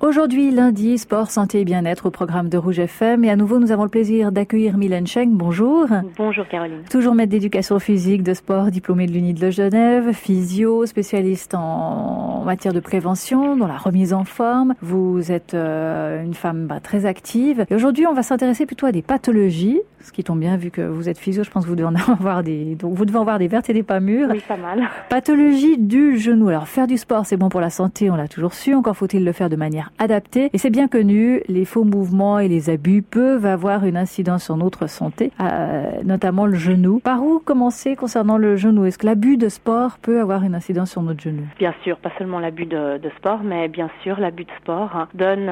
Aujourd'hui, lundi, sport, santé et bien-être au programme de Rouge FM. Et à nouveau, nous avons le plaisir d'accueillir Mylène Schenk. Bonjour. Bonjour Caroline. Toujours maître d'éducation physique, de sport, diplômée de l'Uni de Genève, physio, spécialiste en matière de prévention, dans la remise en forme. Vous êtes une femme très active. Et aujourd'hui, on va s'intéresser plutôt à des pathologies. Ce qui tombe bien, vu que vous êtes physio, je pense que vous devez en avoir donc vous devez en avoir des vertes et des pas mûres. Oui, pas mal. Pathologie du genou. Alors, faire du sport, c'est bon pour la santé, on l'a toujours su. Encore faut-il le faire de manière adaptée. Et c'est bien connu, les faux mouvements et les abus peuvent avoir une incidence sur notre santé, notamment le genou. Par où commencer concernant le genou? Est-ce que l'abus de sport peut avoir une incidence sur notre genou? Bien sûr, pas seulement l'abus de sport, mais bien sûr, l'abus de sport donne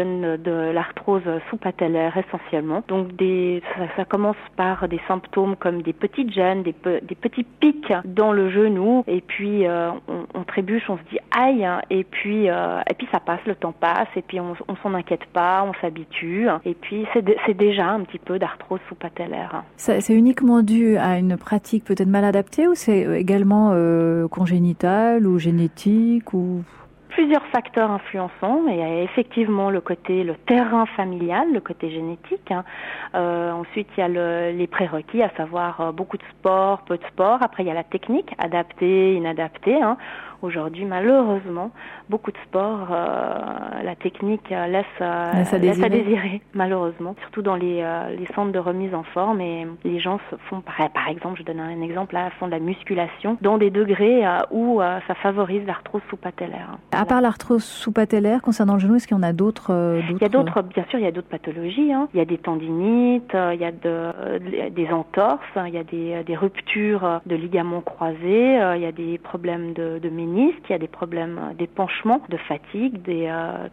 de l'arthrose sous-patellaire essentiellement. Donc, ça commence par des symptômes comme des petites gênes, des petits pics dans le genou, et puis on trébuche, on se dit aïe, et puis ça passe, le temps passe, et puis on s'en inquiète pas, on s'habitue, et puis c'est déjà un petit peu d'arthrose sous-patellaire. C'est uniquement dû à une pratique peut-être mal adaptée, ou c'est également congénital ou génétique ou... Plusieurs facteurs influençants. Il y a effectivement le terrain familial, le côté génétique. Ensuite, il y a les prérequis, à savoir beaucoup de sport, peu de sport. Après, il y a la technique, adaptée, inadaptée. Aujourd'hui, malheureusement, beaucoup de sport, la technique laisse à désirer, malheureusement. Surtout dans les centres de remise en forme, et les gens se font, par exemple, je donne un exemple, là, font de la musculation dans des degrés où ça favorise l'arthrose sous-patellaire. À part l'arthrose sous-patellaire, concernant le genou, est-ce qu'il y en a d'autres? Il y a d'autres, bien sûr, il y a d'autres pathologies. Il y a des tendinites, il y a des entorses, il y a des ruptures de ligaments croisés, il y a des problèmes de ménisque, il y a des problèmes d'épanchement, de fatigue, il y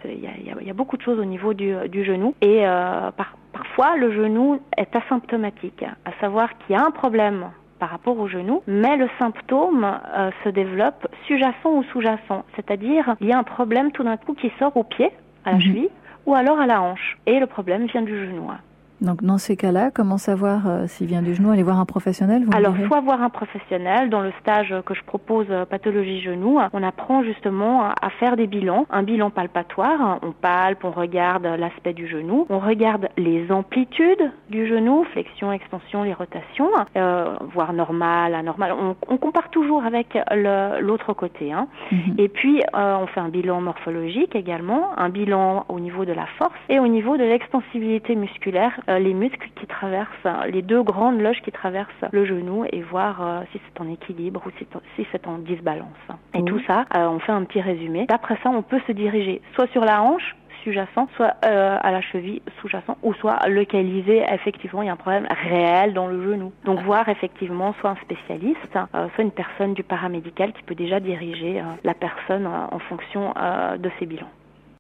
a beaucoup de choses au niveau du genou. Et parfois, le genou est asymptomatique, à savoir qu'il y a un problème par rapport au genou, mais le symptôme se développe sous-jacent ou sous-jacent. C'est-à-dire, il y a un problème tout d'un coup qui sort au pied, à la cheville, ou alors à la hanche. Et le problème vient du genou. Donc, dans ces cas-là, comment savoir s'il vient du genou? Aller voir un professionnel, soit voir un professionnel. Dans le stage que je propose, pathologie genou, on apprend justement à faire des bilans. Un bilan palpatoire, on palpe, on regarde l'aspect du genou, on regarde les amplitudes du genou, flexion, extension, les rotations, voire normal, anormal. On compare toujours avec l'autre côté. Et puis, on fait un bilan morphologique également, un bilan au niveau de la force et au niveau de l'extensibilité musculaire, les muscles qui traversent, les deux grandes loges qui traversent le genou, et voir si c'est en équilibre ou si c'est en disbalance. Et tout ça, on fait un petit résumé. D'après ça, on peut se diriger soit sur la hanche, sous-jacent, soit à la cheville, sous-jacent, ou soit localiser, effectivement, il y a un problème réel dans le genou. Donc voir effectivement soit un spécialiste, soit une personne du paramédical qui peut déjà diriger la personne en fonction de ses bilans.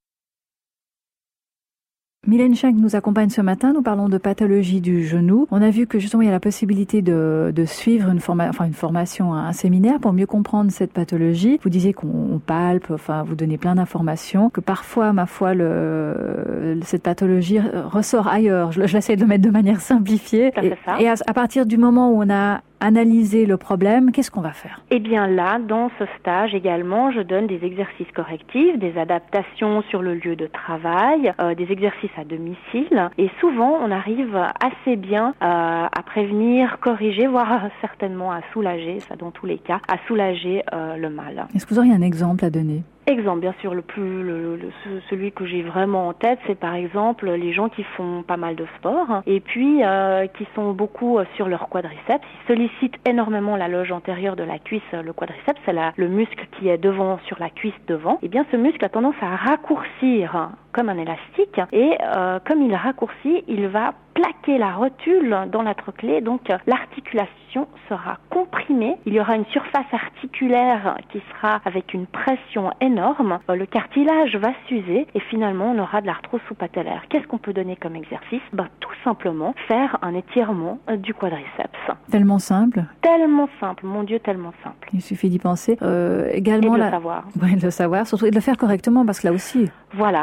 Mylène Schenk nous accompagne ce matin. Nous parlons de pathologie du genou. On a vu que justement il y a la possibilité de suivre une formation, un séminaire pour mieux comprendre cette pathologie. Vous disiez qu'on palpe, vous donnez plein d'informations, que parfois, ma foi, cette pathologie ressort ailleurs. J'essaie de le mettre de manière simplifiée. Et à partir du moment où on a analyser le problème, qu'est-ce qu'on va faire? Eh bien là, dans ce stage également, je donne des exercices correctifs, des adaptations sur le lieu de travail, des exercices à domicile, et souvent on arrive assez bien à prévenir, corriger, voire certainement à soulager, ça dans tous les cas, à soulager le mal. Est-ce que vous auriez un exemple à donner? Exemple, bien sûr, celui que j'ai vraiment en tête, c'est par exemple les gens qui font pas mal de sport et puis qui sont beaucoup sur leur quadriceps. Ils sollicitent énormément la loge antérieure de la cuisse. Le quadriceps, c'est le muscle qui est devant, sur la cuisse devant. Et bien, ce muscle a tendance à raccourcir comme un élastique, et comme il raccourcit, il va plaquer la rotule dans la trochlée, donc l'articulation sera comprimée, il y aura une surface articulaire qui sera avec une pression énorme, le cartilage va s'user et finalement on aura de l'arthrose sous-patellaire. Qu'est-ce qu'on peut donner comme exercice? Tout simplement faire un étirement du quadriceps. Tellement simple. Tellement simple, mon Dieu, tellement simple. Il suffit d'y penser. Également et de le savoir. Oui, de le savoir, surtout et de le faire correctement, parce que là aussi... Voilà, alors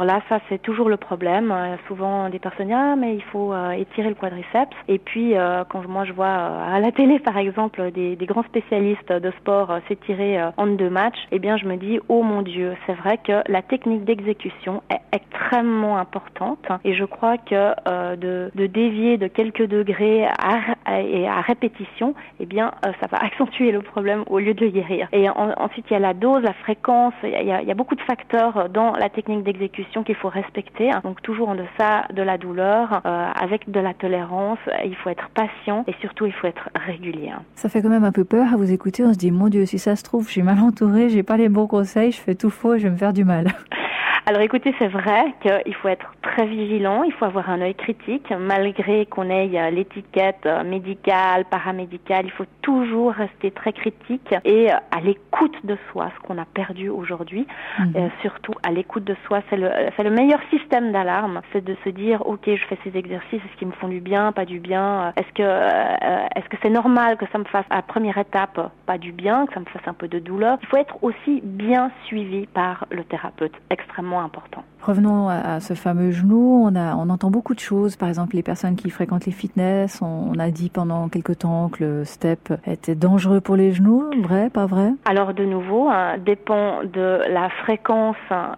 là, ça c'est toujours le problème. Souvent des personnes disent mais il faut étirer le quadriceps. Et puis quand moi je vois à la télé par exemple des grands spécialistes de sport s'étirer en 2 matchs, eh bien je me dis oh mon Dieu, c'est vrai que la technique d'exécution est extrêmement importante et je crois que de dévier de quelques degrés à répétition, eh bien ça va accentuer le problème au lieu de le guérir. Et ensuite il y a la dose, la fréquence, il y a beaucoup de facteurs dans la technique d'exécution qu'il faut respecter. Donc toujours en deçà de la douleur, avec de la tolérance, il faut être patient et surtout il faut être régulier. Ça fait quand même un peu peur à vous écouter, on se dit mon Dieu, si ça se trouve, je suis mal entourée, j'ai pas les bons conseils, je fais tout faux et je vais me faire du mal. Alors écoutez, c'est vrai qu'il faut être très vigilant, il faut avoir un œil critique, malgré qu'on ait l'étiquette médicale, paramédicale, il faut toujours rester très critique et à l'écoute de soi, ce qu'on a perdu aujourd'hui, surtout à l'écoute de soi, c'est le meilleur système d'alarme, c'est de se dire ok, je fais ces exercices, est-ce qu'ils me font du bien, pas du bien, est-ce que c'est normal que ça me fasse à la première étape pas du bien, que ça me fasse un peu de douleur. Il faut être aussi bien suivi par le thérapeute, extrêmement important. Revenons à ce fameux genou. On entend beaucoup de choses. Par exemple, les personnes qui fréquentent les fitness, on a dit pendant quelque temps que le step était dangereux pour les genoux. Vrai, pas vrai? Alors de nouveau, dépend de la fréquence,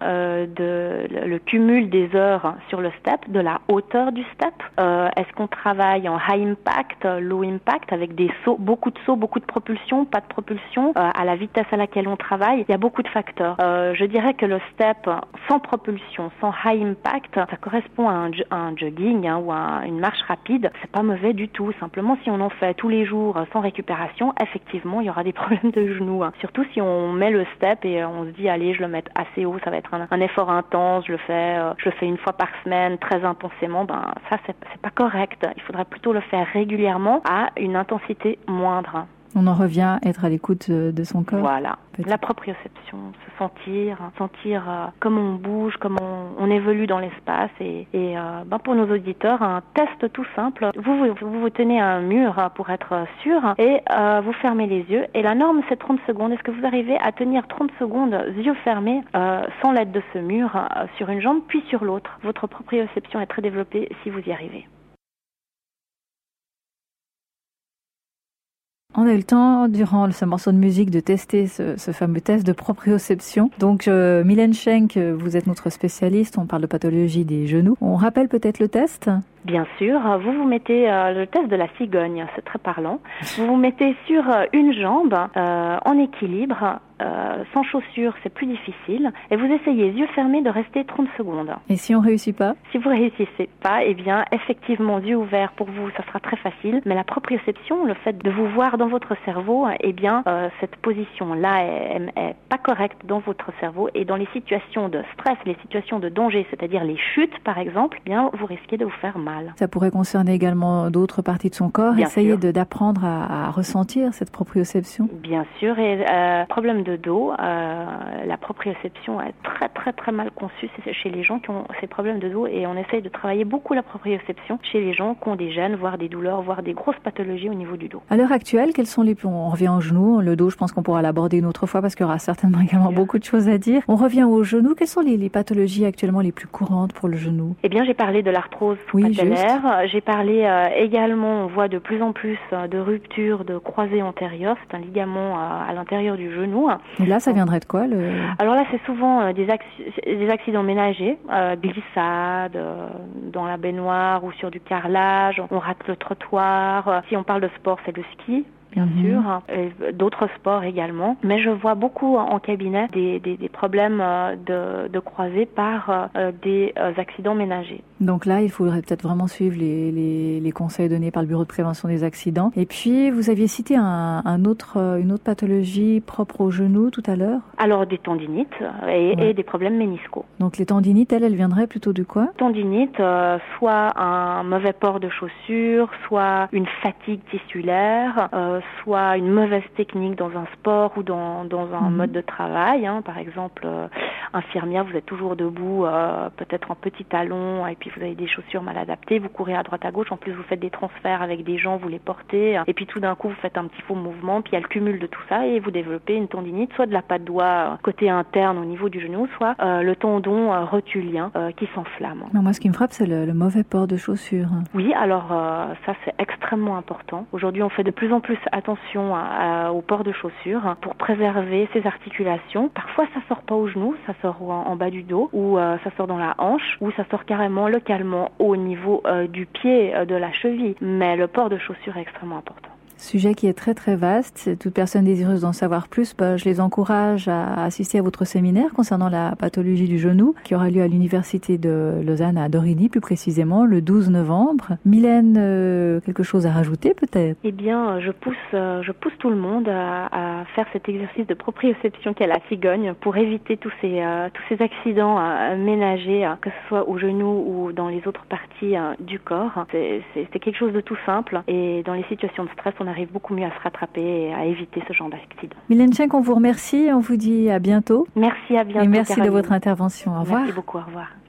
le cumul des heures sur le step, de la hauteur du step. Est-ce qu'on travaille en high impact, low impact, avec des sauts, beaucoup de sauts, beaucoup de propulsion, pas de propulsion, à la vitesse à laquelle on travaille? Il y a beaucoup de facteurs. Je dirais que le step sans propulsion, sans high impact, ça correspond à un jogging ou à une marche rapide. C'est pas mauvais du tout. Simplement, si on en fait tous les jours sans récupération, effectivement, il y aura des problèmes de genoux. Surtout si on met le step et on se dit, allez, je le mets assez haut, ça va être un effort intense, je le fais 1 fois par semaine, très intensément. Ça, c'est pas correct. Il faudrait plutôt le faire régulièrement à une intensité moindre. On en revient à être à l'écoute de son corps. Voilà, la proprioception, se sentir comment on bouge, comment on évolue dans l'espace. Et pour nos auditeurs, un test tout simple. Vous tenez à un mur pour être sûr et vous fermez les yeux. Et la norme, c'est 30 secondes. Est-ce que vous arrivez à tenir 30 secondes, yeux fermés, sans l'aide de ce mur, sur une jambe puis sur l'autre? Votre proprioception est très développée si vous y arrivez. On a eu le temps, durant ce morceau de musique, de tester ce fameux test de proprioception. Donc, Mylène Schenk, vous êtes notre spécialiste, on parle de pathologie des genoux. On rappelle peut-être le test ? Bien sûr, vous mettez le test de la cigogne, c'est très parlant. Vous vous mettez sur une jambe, en équilibre, sans chaussures, c'est plus difficile. Et vous essayez, yeux fermés, de rester 30 secondes. Et si on réussit pas? Si vous réussissez pas, eh bien, effectivement, yeux ouverts pour vous, ça sera très facile. Mais la proprioception, le fait de vous voir dans votre cerveau, eh bien, cette position-là est pas correcte dans votre cerveau. Et dans les situations de stress, les situations de danger, c'est-à-dire les chutes, par exemple, eh bien, vous risquez de vous faire mal. Ça pourrait concerner également d'autres parties de son corps. Bien Essayer sûr. d'apprendre à ressentir cette proprioception. Bien sûr. Et problème de dos, la proprioception est très très très mal conçue chez les gens qui ont ces problèmes de dos. Et on essaye de travailler beaucoup la proprioception chez les gens qui ont des gènes, voire des douleurs, voire des grosses pathologies au niveau du dos. À l'heure actuelle, quels sont on revient au genou, le dos, je pense qu'on pourra l'aborder une autre fois parce qu'il y aura certainement également beaucoup de choses à dire. On revient au genou. Quelles sont les pathologies actuellement les plus courantes pour le genou? Eh bien, j'ai parlé de l'arthrose patellaire. J'ai parlé également, on voit de plus en plus de ruptures de croisées antérieures. C'est un ligament à l'intérieur du genou. Et là, ça viendrait de quoi Alors là, c'est souvent des accidents ménagers, glissades dans la baignoire ou sur du carrelage. On rate le trottoir. Si on parle de sport, c'est le ski. Bien sûr, et d'autres sports également. Mais je vois beaucoup en cabinet des problèmes de croisés par des accidents ménagers. Donc là, il faudrait peut-être vraiment suivre les conseils donnés par le Bureau de prévention des accidents. Et puis, vous aviez cité une autre pathologie propre au genou tout à l'heure. Alors, des tendinites et des problèmes méniscaux. Donc les tendinites, elles viendraient plutôt de quoi? Tendinite, soit un mauvais port de chaussures, soit une fatigue tissulaire, soit une mauvaise technique dans un sport ou dans un mode de travail. Par exemple, infirmière, vous êtes toujours debout, peut-être en petits talons, et puis vous avez des chaussures mal adaptées, vous courez à droite à gauche, en plus vous faites des transferts avec des gens, vous les portez, et puis tout d'un coup vous faites un petit faux mouvement, puis il y a le cumul de tout ça, et vous développez une tendinite, soit de la patte doigt côté interne au niveau du genou, soit le tendon rotulien qui s'enflamme. Moi, ce qui me frappe, c'est le mauvais port de chaussures. Oui, alors ça c'est extrêmement important. Aujourd'hui, on fait de plus en plus attention au port de chaussures pour préserver ses articulations. Parfois, ça sort pas au genou, ça sort en bas du dos, ou ça sort dans la hanche, ou ça sort carrément localement au niveau du pied, de la cheville. Mais le port de chaussures est extrêmement important. Sujet qui est très très vaste. Toute personne désireuse d'en savoir plus, je les encourage à assister à votre séminaire concernant la pathologie du genou qui aura lieu à l'université de Lausanne à Dorigny, plus précisément le 12 novembre. Mylène, quelque chose à rajouter peut-être? Eh bien, je pousse tout le monde à faire cet exercice de proprioception qu'est la cigogne pour éviter tous ces accidents ménagers, que ce soit au genou ou dans les autres parties du corps. C'est quelque chose de tout simple, et dans les situations de stress, on arrive beaucoup mieux à se rattraper et à éviter ce genre d'accident. Mylène Schenk, on vous remercie, on vous dit à bientôt. Merci, à bientôt. Et merci Caroline. de votre intervention. Au revoir. Merci beaucoup, au revoir.